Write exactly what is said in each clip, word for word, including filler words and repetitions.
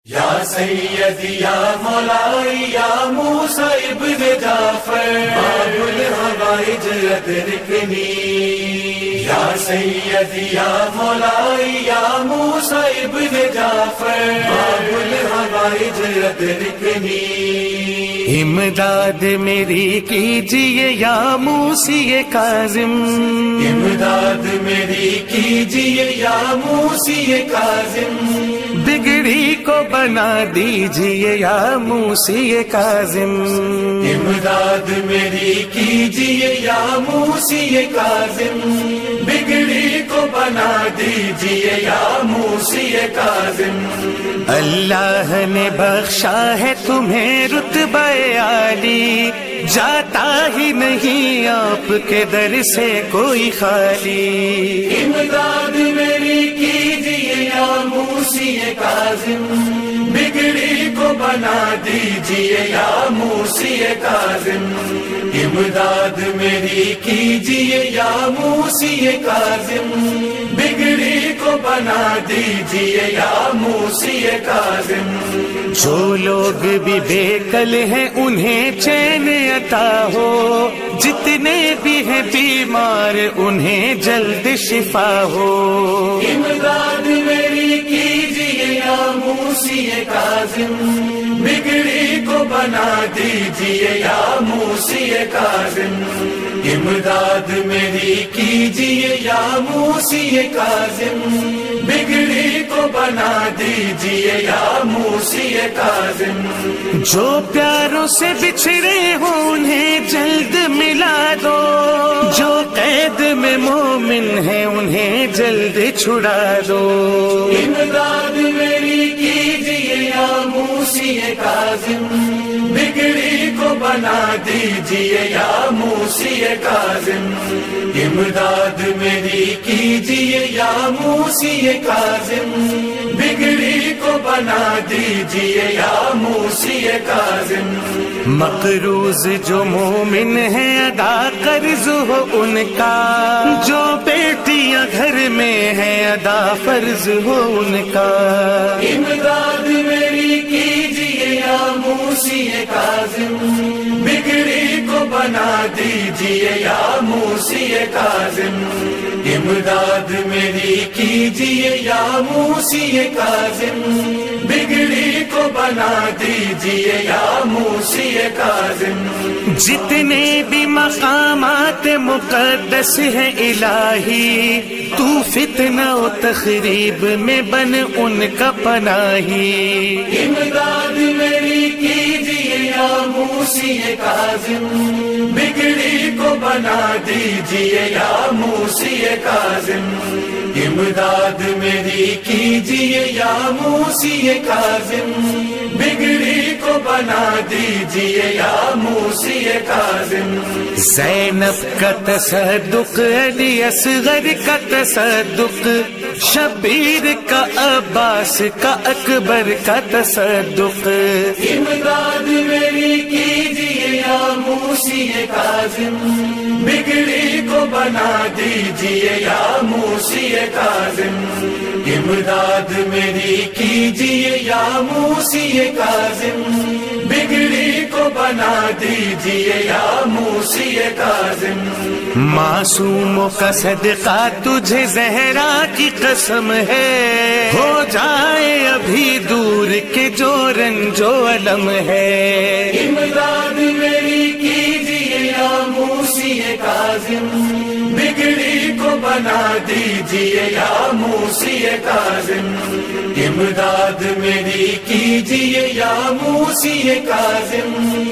یا سیدی یا مولائی یا موسیٰ ابن جعفر باب الحوائج ادرکنی یا سیدی یا مولائی یا موسیٰ ابن جعفر باب الحوائج ادرکنی امداد میری کیجیے یا موسی کاظم امداد میری کیجیے یا موسی کاظم بگڑی کو بنا دیجیے یا موسی کاظم امداد میری کیجیے یا موسی کاظم بگڑی کو بنا دیجیے یا موسی کاظم اللہ نے بخشا ہے تمہیں رتبہ عالی جاتا ہی نہیں آپ کے در سے کوئی خالی امداد میری کیجیے یا موسی کاظم بگڑی کو بنا دیجیے یا موسی کاظم امداد میری کیجیے یا موسی کاظم بگڑی کو بنا دیجیے یا موسی کاظم جو لوگ بھی بے کل ہیں انہیں چین عطا ہو جتنے بھی ہیں بیمار انہیں جلد شفا ہو امداد میری کیجیے یا موسی کاظم بگڑی کو بنا دیجیے یا موسی کاظم امداد میری کیجیے یا موسی کاظم بگڑی کو بنا دیجیے یا موسی کاظم جو پیاروں سے بچھڑے ہوں انہیں جلد ملا دو جو قید میں مومن ہیں انہیں جلد چھڑا دو امداد میری کیجیے یا موسی کاظم بگڑی کو بنا دیجیے یا موسی کاظم امداد میری کیجیے یا موسی کاظم بگڑی کو بنا دیجیے یا موسی کاظم مقروض جو مومن ہیں ادا قرض ہو ان کا جو بیٹیاں گھر میں ہیں ادا فرض ہو ان کا امداد میری کیجیے یا موسی کاظم بگڑی کو بنا دیجیے یا موسی کاظم امداد میری کیجیے یا موسی کاظم بگڑی کو بنا دیجیے یا موسی کاظم جتنے بھی مقامات مقدس ہیں الہی تو فتنہ و تخریب میں بن ان کا پناہی امداد میری کیجیے یا موسی کاظم بگڑی کو بنا دیجیے یا موسی کاظم امداد میری کیجیے یا موسی کاظم بگڑی کو بنا دیجیے یا موسی کاظم زینب کا تصدق علی اصغر کا تصدق شبیر کا عباس کا اکبر کا تصدق امداد میری کیجیے یا موسی کاظم بگڑی کو بنا دیجیے یا موسی کاظم امداد میری کیجیے یا موسی کاظم بگڑی کو بنا دیجیے یا موسی کاظم معصوموں کا صدقہ تجھے زہرا کی قسم ہے ہو جائے ابھی دور کے جو رنج و علم ہے امداد میری کیجیے یا موسی کاظم بگڑی کو بنا دیجیے یا موسی کاظم امداد میری کیجیے یا موسی کاظم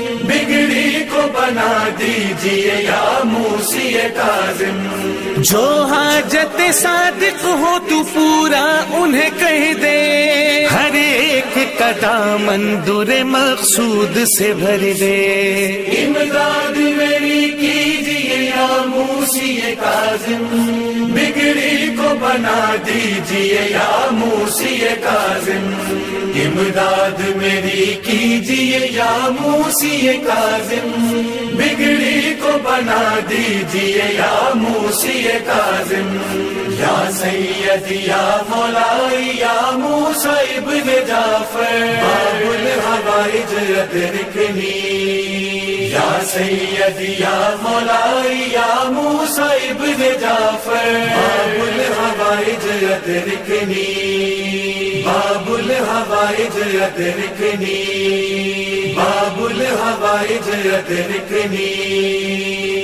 بگڑی کو بنا دیجیے یا موسی کاظم جو حاجت صادق ہو تو پورا انہیں کہہ دے ہر ایک کا دامن در مقصود سے بھر دے امداد میری کیجیے یا موسی کاظم بگڑی کو بنا دیجئے یا موسی کاظم، امداد میری کیجئے یا موسی کاظم، بگڑی کو بنا دیجئے یا موسی کاظم، یا سیدی یا مولائی یا موسی ابن جعفر، باب الحوائج ادرکنی، یا سیدی یا مولائی یا موسی ابن جعفر، باب الحوائج ادرکنی، باب الحوائج ادرکنی، باب الحوائج ادرکنی۔